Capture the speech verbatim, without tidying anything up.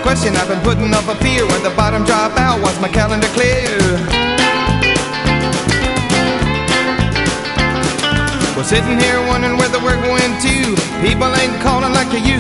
question I've been putting off a fear. When the bottom drop out, was my calendar clear? We're sitting here wondering where the work went to. People ain't calling like they used